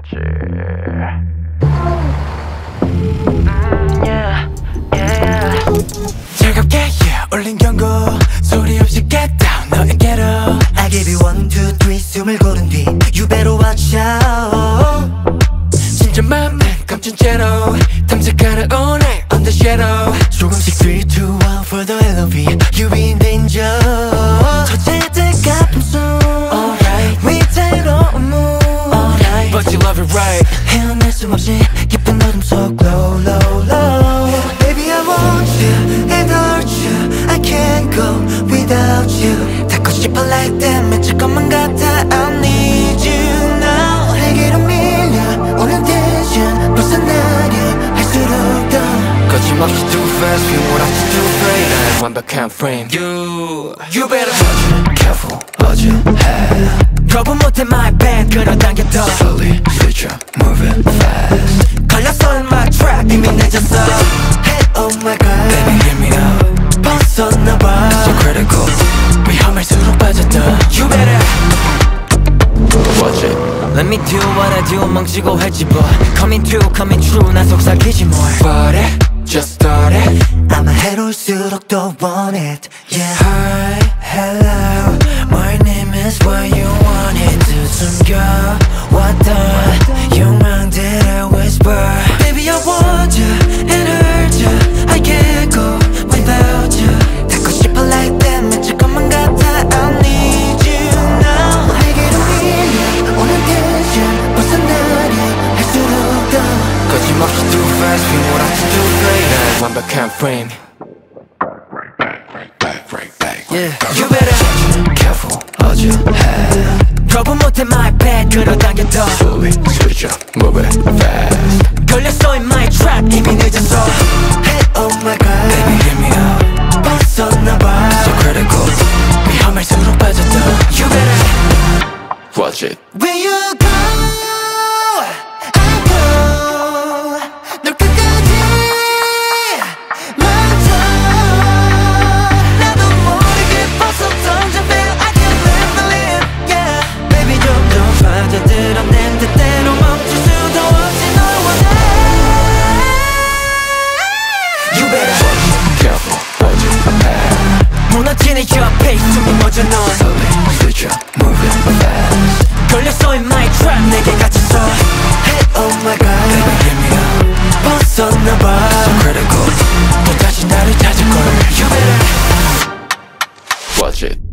뭐지? Yeah, yeah. 즐겁게 yeah, 울린 경고 소리 없이 get down 너에게로 I give you 1, 2, 3 숨을 고른 뒤 You better watch out 진짜 맘은 감춘 채로 탐색하는 all night on the shadow 조금씩 3, 2, 1 for the LOV You be in danger 저제들 가품속 Alright 위태로운 move Alright But you love it right 헤어날 수 없이 깊은 어둠 속 low, low, low Baby I want you and hurt you I can't go without you 닿고 싶어 like that 미칠 것만 같아 I need you now 내게로 밀려오는 tension 벗어나려 할수록 더 거침없이 too fast 휘몰아치 too afraid 난 완벽한 frame You better Careful 어질해 거부 못해 my band 끌어당겨 더 Slowly switch up moving fast 걸렸어 in my trap 이미 늦었어 Hey oh my god Baby give me up 벗어나봐 So critical 위험할수록 빠졌다 You better Watch it Let me do what I do 망치고 할지 뭐 Coming true 난 속삭이지 뭘 What it? Just start it 아마 해로울수록 더 want it Yeah Hi, hello My name is what you wanted to 숨겨왔던 욕망들을 whisper Baby I want you and hurt you I can't go without you 닿고 싶어 like that 미칠 것만 같아 I need you now 내게로 밀려오는 tension 벗어나려 할수록 더 거침없이 too fast 휘몰아치 too afraid 난 완벽한 frame Yeah You better Careful 어질해 거부 못해 my bad 끌어당겨 더 Slowly switch up moving fast 걸렸어 in my trap 이미 늦었어 Hey oh my god Baby give me up 벗어나봐 So critical 위험할수록 빠졌다 You better Watch it Where you go 무너지는 옆에 숨이 멎어 넌 Slowly switch up moving fast 걸렸어 in my trap 내게 갇혔어 Hey oh my god Baby give me up 벗어나봐 So critical 또 다시 나를 찾을걸 You better Watch it